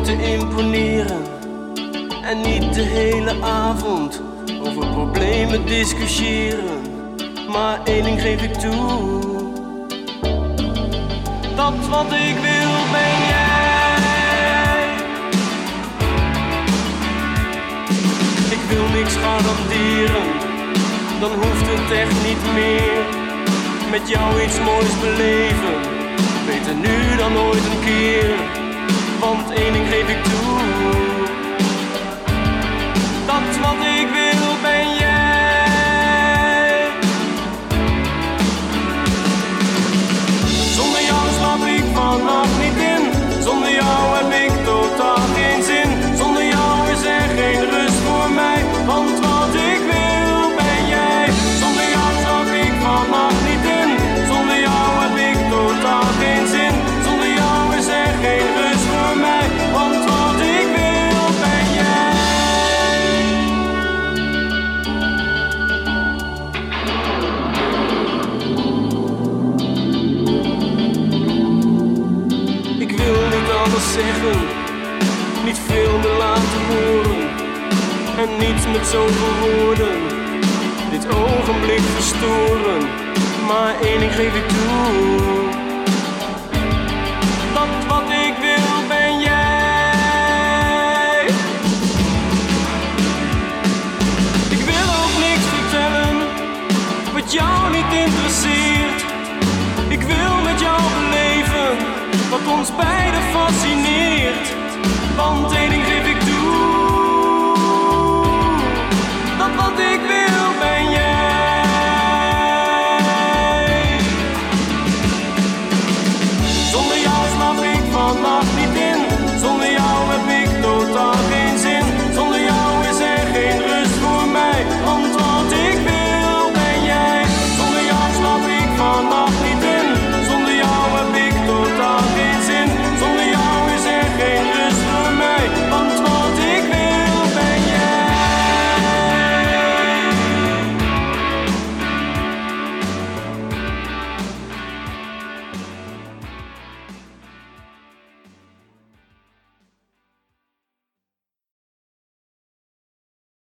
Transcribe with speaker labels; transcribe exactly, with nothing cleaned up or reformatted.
Speaker 1: te imponeren en niet de hele avond over problemen discussiëren. Maar één ding geef ik toe, dat wat ik wil ben jij. Ik wil niks garanderen, dan hoeft het echt niet meer. Met jou iets moois beleven, beter nu dan ooit een keer. Want één ding geef ik toe, dat wat ik wil ben jij. Zonder jou slaap ik vannacht niet in, zonder jou heb ik totaal geen zin. Zonder jou is er geen rust voor mij, want wat ik wil ben jij. Zonder jou slaap ik vannacht niet in, zonder jou heb ik totaal geen zin. Zonder jou is er geen rust voor mij, want wat ik wil ben jij. Ik wil niet alles zeggen, niet veel meer laten horen en niets met zoveel woorden dit ogenblik verstoren. Maar één ding geef ik toe, dat wat ik wil ben jij. Ik wil ook niks vertellen wat jou niet interesseert. Ik wil met jou beleven wat ons beiden fascineert. Want één ding